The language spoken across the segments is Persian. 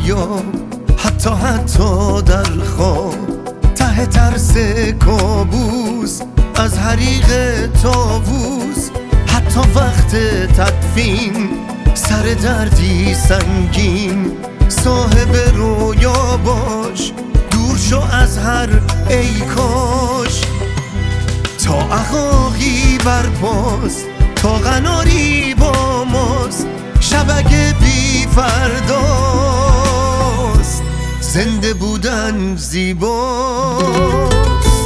فریاد، حتی در خواب، ته ترس کابوس، از حریق طاووس، حتی وقت تدفین، سر دردی سنگین، صاحب رویا باش، دور شو از هر ای کاش. تا عقاقی برپاست، تا قناری با ماست، شبک بی فرداست، زنده بودن زیباست.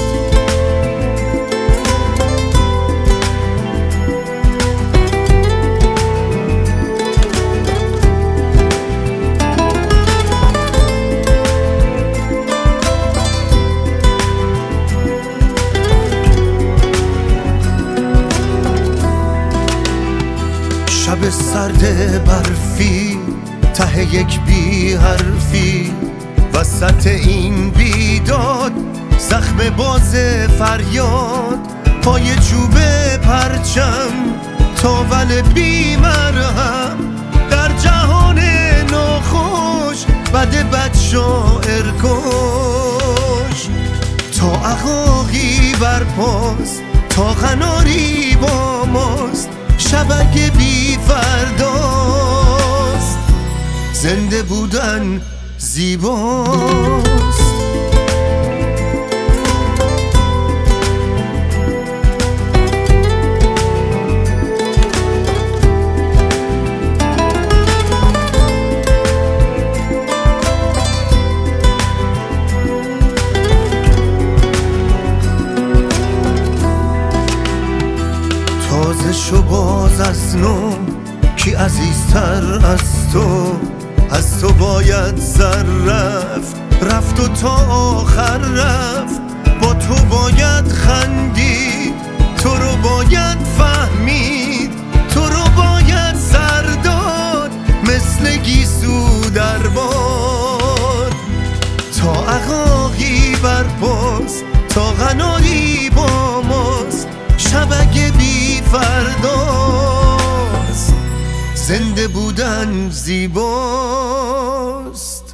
شب سرد برفی، ته یک بی حرفی، وسط این بیداد، زخم باز فریاد، پای چوب پرچم، تاول بی مرهم، در جهان ناخوش، بد بد شاعر کش. تا عقاقی برپاست، تا قناری با ماست، شبک بی فرداست، زنده بودن زیباست. تازه شو باز از نو، کی عزیزتر از تو، از تو باید سر رفت، رفت و تا آخر رفت، با تو باید خندید، تو رو باید فهمید، تو رو باید سر داد، مثل گیسو در باد. تا عقاقی برپاست، تا قناری با ماست، شبک بی فرداست، زنده بودن زیباست.